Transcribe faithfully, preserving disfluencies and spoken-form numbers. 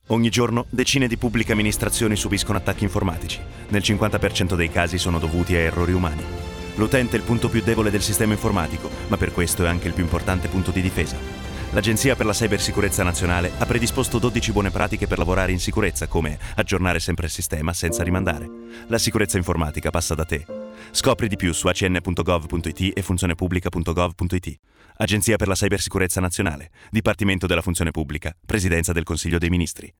Ogni giorno decine di pubbliche amministrazioni subiscono attacchi informatici. Nel cinquanta per cento dei casi sono dovuti a errori umani. L'utente è il punto più debole del sistema informatico, ma per questo è anche il più importante punto di difesa. L'Agenzia per la Cybersicurezza Nazionale ha predisposto dodici buone pratiche per lavorare in sicurezza, come aggiornare sempre il sistema senza rimandare. La sicurezza informatica passa da te. Scopri di più su a c n punto gov punto i t e funzionepubblica punto gov punto i t. Agenzia per la Cybersicurezza Nazionale, Dipartimento della Funzione Pubblica, Presidenza del Consiglio dei Ministri.